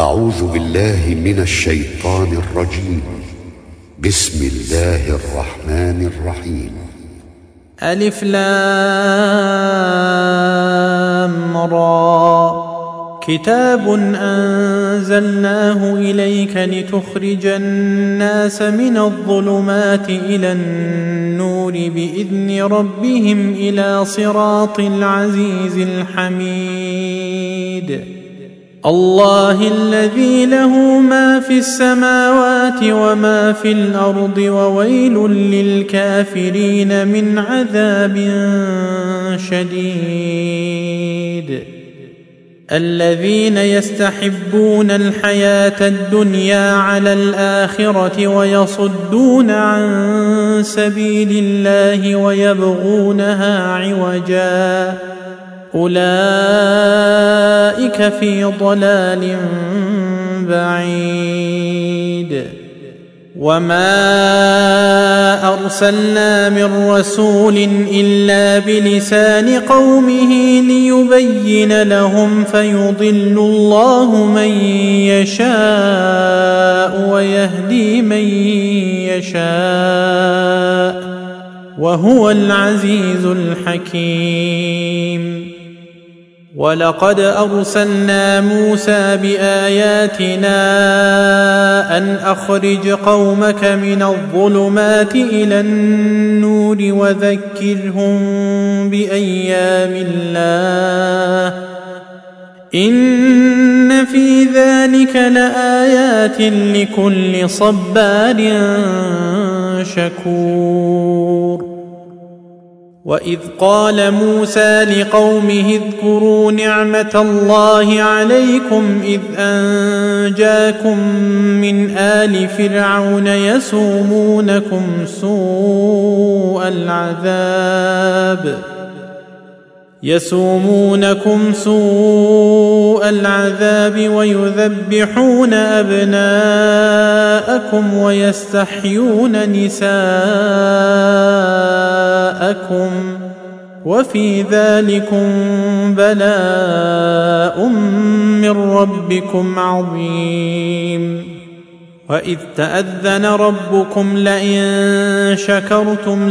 أعوذ بالله من الشيطان الرجيم. بسم الله الرحمن الرحيم. ألف لام را. كتاب أنزلناه إليك لتخرج الناس من الظلمات إلى النور بإذن ربهم إلى صراط العزيز الحميد. الله الذي له ما في السماوات وما في الأرض وويل للكافرين من عذاب شديد. الذين يستحبون الحياة الدنيا على الآخرة ويصدون عن سبيل الله ويبغونها عوجا أولئك في ضلال بعيد. وما أرسلنا من رسول إلا بلسان قومه ليبين لهم فيضل الله من يشاء ويهدي من يشاء وهو العزيز الحكيم. ولقد أرسلنا موسى بآياتنا أن أخرج قومك من الظلمات إلى النور وذكرهم بأيام الله إن في ذلك لآيات لكل صبار شكور. وإذ قال موسى لقومه اذكروا نعمة الله عليكم إذ أنجاكم من آل فرعون يسومونكم سوء العذاب ويذبحون أبناءكم ويستحيون نساءكم وفي ذلكم بلاء من ربكم عظيم. وإذ تأذن ربكم لئن شكرتم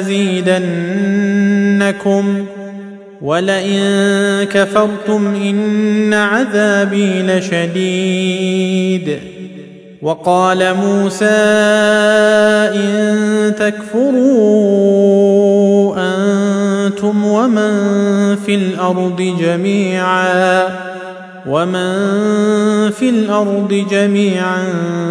لأزيدنكم ولئن كفرتم إن عذابي لشديد. وقال موسى إن تكفروا أنتم ومن في الأرض جميعا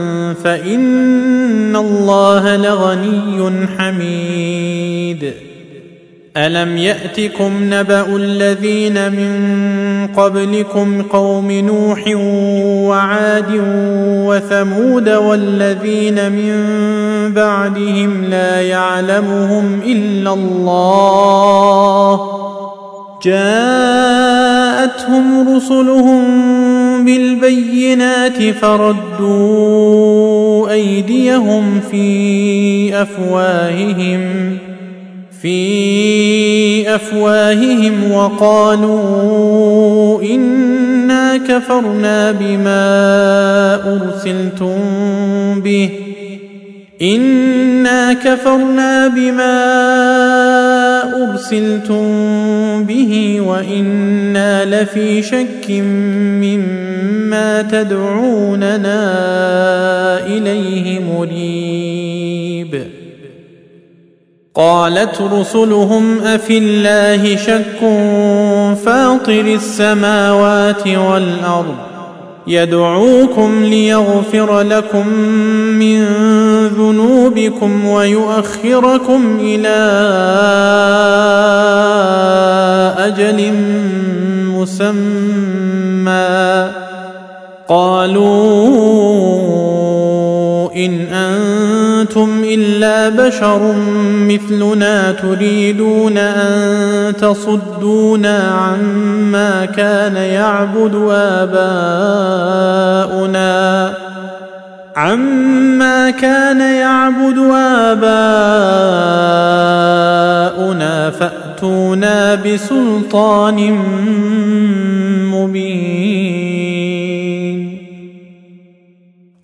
فإن الله لغني حميد. ألم يأتكم نبأ الذين من قبلكم قوم نوح وعاد وثمود والذين من بعدهم لا يعلمهم إلا الله جاءتهم رسلهم بالبينات فردوا أيديهم في أفواههم وقالوا إنا كفرنا بما أرسلتم به وإنا لفي شك مما تدعوننا إليه مريب. قالت رسلهم أفي الله شك فاطر السماوات والأرض يدعوكم ليغفر لكم من ذنوبكم ويؤخركم إلى أجل مسمى قالوا إن أنتم إلا بشر مثلنا تريدون أن تصدونا عما كان يعبد آباؤنا فأتونا بسلطان مبين.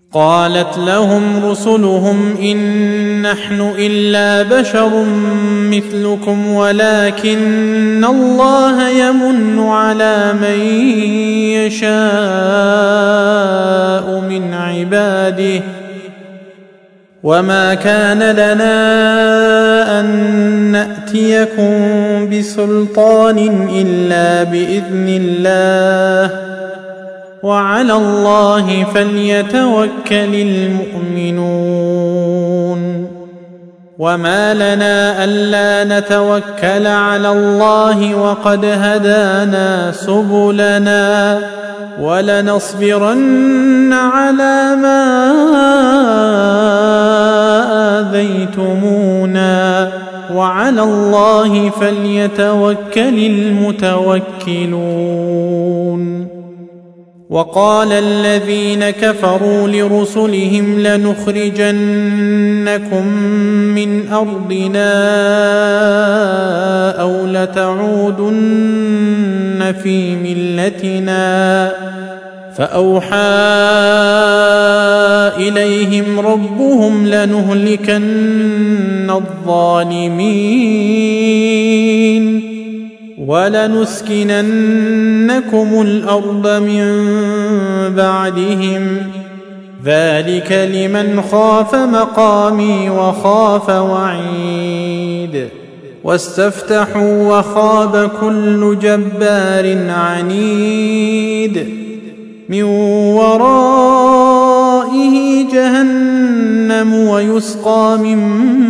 قالت لهم رسلهم إن نحن إلا بشر مثلكم ولكن الله يمن على من يشاء من عباده وما كان لنا أن نأتيكم بسلطان إلا بإذن الله وعلى الله فليتوكل المؤمنون وما لنا ألا نتوكل على الله وقد هدانا سبلنا ولنصبرن على ما آذيتمونا وعلى الله فليتوكل المتوكلون وقال الذين كفروا لرسلهم لنخرجنكم من أرضنا أو لتعودن في ملتنا فأوحى إليهم ربهم لنهلكن الظالمين ولنسكننكم الأرض من بعدهم ذلك لمن خاف مقامي وخاف وعيد واستفتحوا وخاب كل جبار عنيد من ورائه جهنم ويسقى من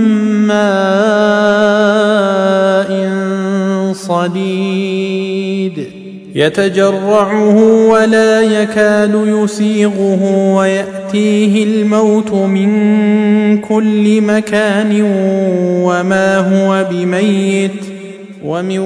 ماء صديد يتجرعه ولا يكاد يسيغه ويأتيه الموت من كل مكان وما هو بميت ومن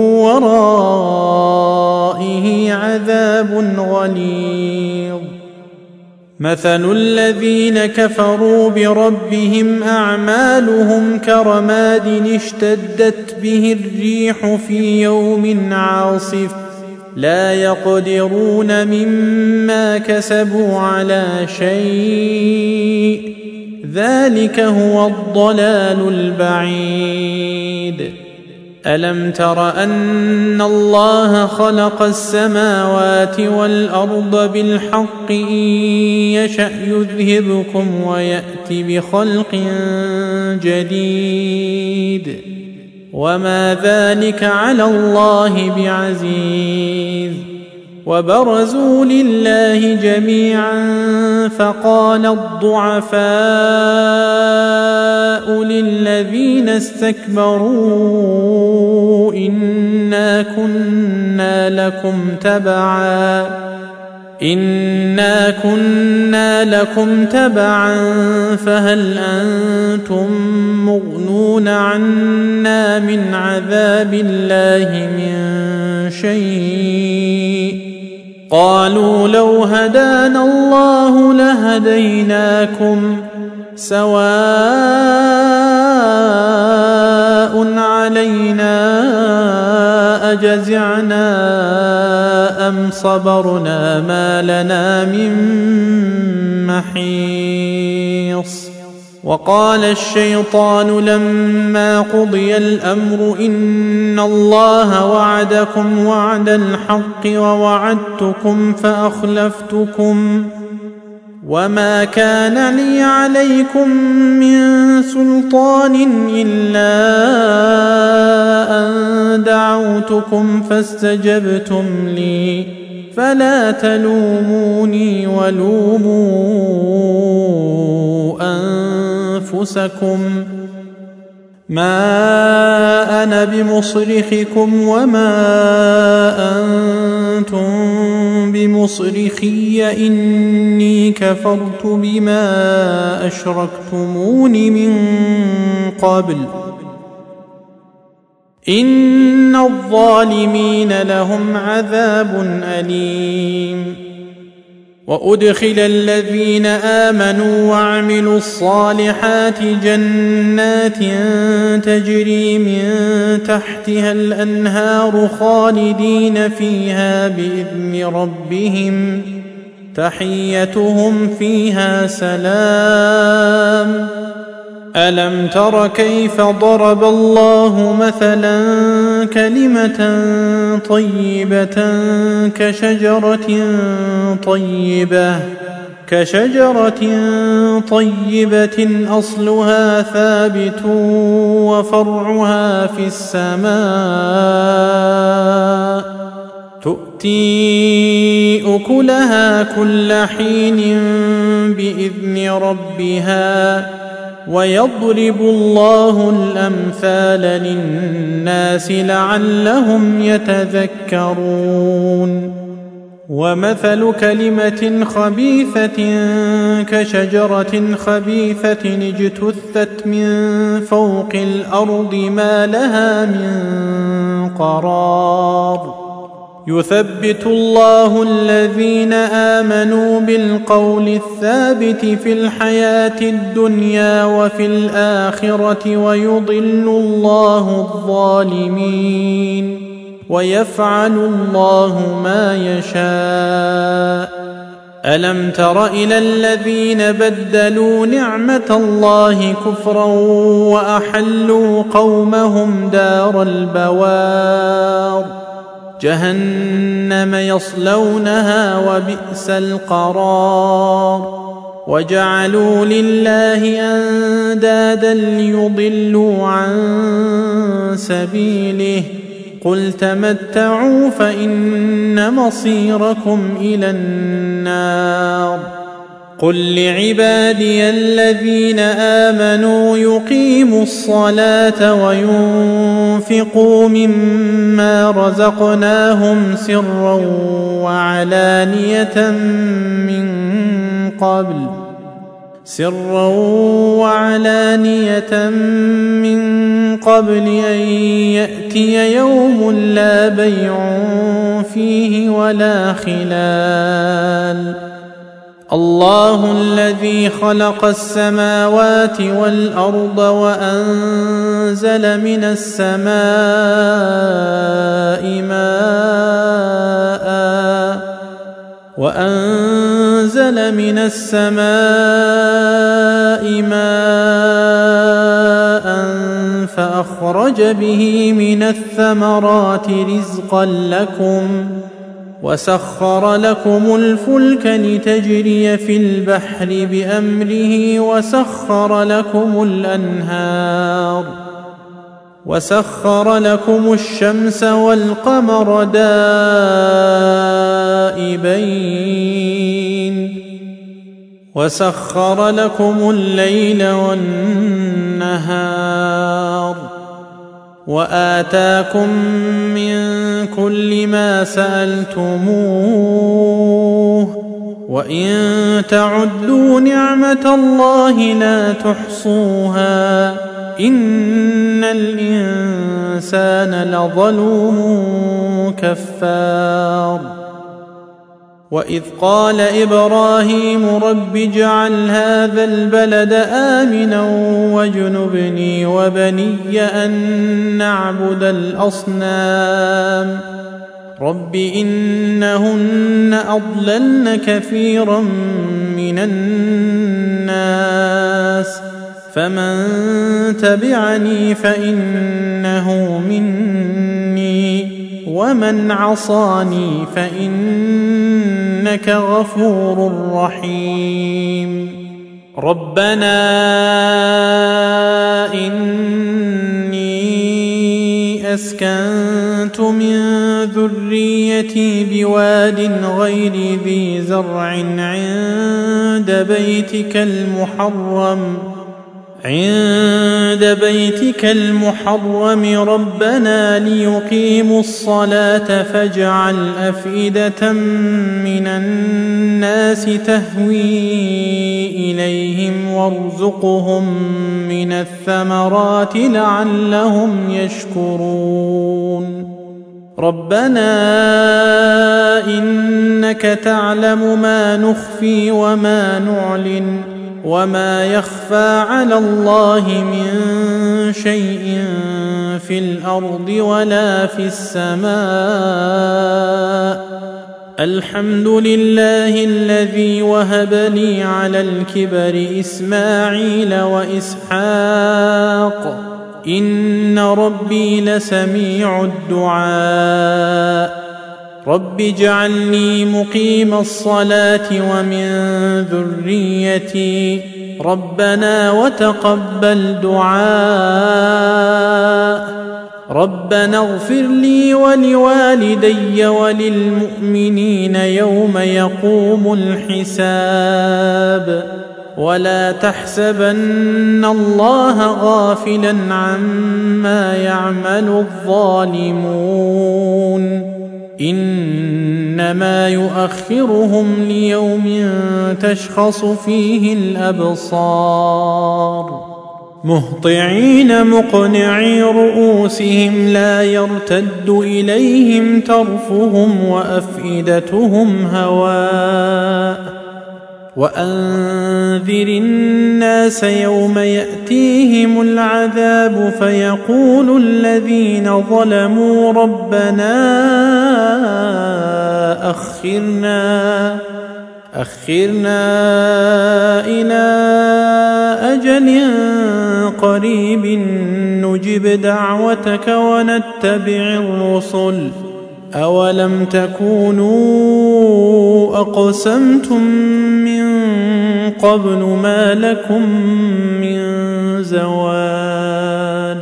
ورائه عذاب غليظ مثل الذين كفروا بربهم أعمالهم كرماد اشتدت به الريح في يوم عاصف لا يقدرون مما كسبوا على شيء ذلك هو الضلال البعيد ألم تر أن الله خلق السماوات والأرض بالحق إن يشأ يذهبكم ويأتي بخلق جديد وما ذلك على الله بعزيز وبرزوا لله جميعا فقال الضعفاء للذين استكبروا إنا كنا لكم تبعا فهل أنتم مغنون عنا من عذاب الله من شيء قالوا لو هدانا الله لهديناكم سواء علينا أجزعنا أم صبرنا ما لنا من محيص وقال الشيطان لما قضي الأمر إن الله وعدكم وعد الحق ووعدتكم فأخلفتكم وما كان لي عليكم من سلطان إلا أن دعوتكم فاستجبتم لي فلا تلوموني ولوموا أنفسكم ما أنا بمصرخكم وما أنتم بمصرخي إني كفرت بما أشركتمون من قبل إن الظالمين لهم عذاب أليم وأدخل الذين آمنوا وعملوا الصالحات جنات تجري من تحتها الأنهار خالدين فيها بإذن ربهم تحيتهم فيها سلام. ألم تر كيف ضرب الله مثلا كلمة طيبة كشجرة طيبة أصلها ثابت وفرعها في السماء تؤتي أكلها كل حين بإذن ربها ويضرب الله الأمثال للناس لعلهم يتذكرون. ومثل كلمة خبيثة كشجرة خبيثة اجتثت من فوق الأرض ما لها من قرار. يثبت الله الذين آمنوا بالقول الثابت في الحياة الدنيا وفي الآخرة ويضل الله الظالمين ويفعل الله ما يشاء. ألم تر إلى الذين بدلوا نعمة الله كفرا وأحلوا قومهم دار البوار جهنم يصلونها وبئس القرار. وجعلوا لله أندادا ليضلوا عن سبيله قل تمتعوا فإن مصيركم إلى النار. قل لعبادي الذين آمنوا يقيموا الصلاة وينفقوا مما رزقناهم سرا وعلانية من قبل أن يأتي يوم لا بيع فيه ولا خلال. الله الذي خلق السماوات والأرض وأنزل من السماء ماء فأخرج به من الثمرات رزقا لكم وسخر لكم الفلك لتجري في البحر بأمره وسخر لكم الشمس والقمر دائبين وسخر لكم الليل والنهار وآتاكم من كل ما سألتموه وإن تعدوا نعمة الله لا تحصوها إن الإنسان لظلوم كفار. وإذ قال إبراهيم رب اجعل هذا البلد آمنا واجنبني وبني أن نعبد الأصنام رب إنهن أضللن كثيرا من الناس فمن تبعني فإنه مني ومن عصاني فإنك غفور رحيم. ربنا إني أسكنت من ذريتي بواد غير ذي زرع عند بيتك المحرم ربنا ليقيموا الصلاة فاجعل أفئدة من الناس تهوي إليهم وارزقهم من الثمرات لعلهم يشكرون. ربنا إنك تعلم ما نخفي وما نعلن وما يخفى على الله من شيء في الأرض ولا في السماء الحمد لله الذي وهب لي على الكبر إسماعيل وإسحاق إن ربي لسميع الدعاء رب اجعلني مقيم الصلاة ومن ذريتي ربنا وتقبل دعاء ربنا اغفر لي ولوالدي وللمؤمنين يوم يقوم الحساب ولا تحسبن الله غافلا عما يعمل الظالمون إنما يؤخرهم ليوم تشخص فيه الأبصار مهطعين مقنعي رؤوسهم لا يرتد إليهم طرفهم وأفئدتهم هواء وأنذر الناس يوم يأتيهم العذاب فيقول الذين ظلموا ربنا أخرنا إلى أجل قريب نجب دعوتك ونتبع الرسل أولم تكونوا أقسمتم من قبل ما لكم من زوال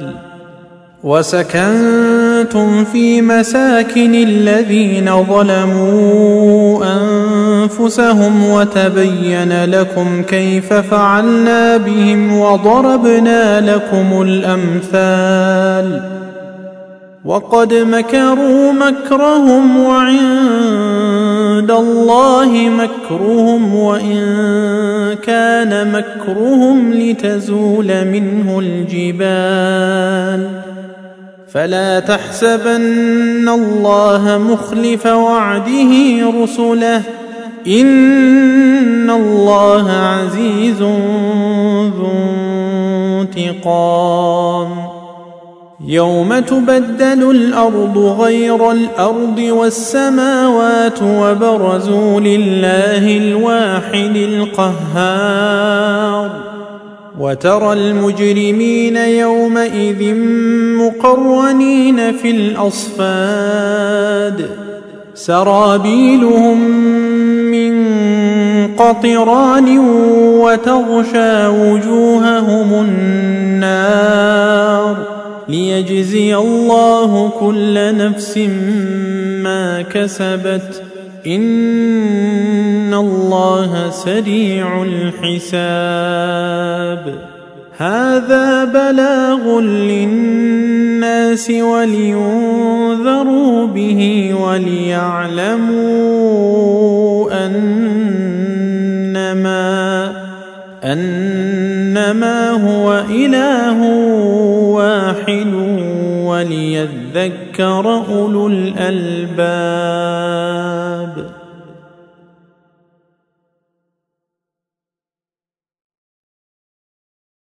وسكنتم في مساكن الذين ظلموا أنفسهم وتبين لكم كيف فعلنا بهم وضربنا لكم الأمثال وقد مكروا مكرهم وعند الله مكرهم وإن كان مكرهم لتزول منه الجبال فلا تحسبن الله مخلف وعده رسله إن الله عزيز ذو انتقام يوم تبدل الأرض غير الأرض والسماوات وبرزوا لله الواحد القهار وترى المجرمين يومئذ مقرنين في الأصفاد سرابيلهم من قطران وتغشى وجوههم النار ليجزي الله كل نفس ما كسبت إن الله سريع الحساب هذا بلاغ للناس ولينذروا به وليعلموا أنما هو إله واحد وليذكر أولو الألباب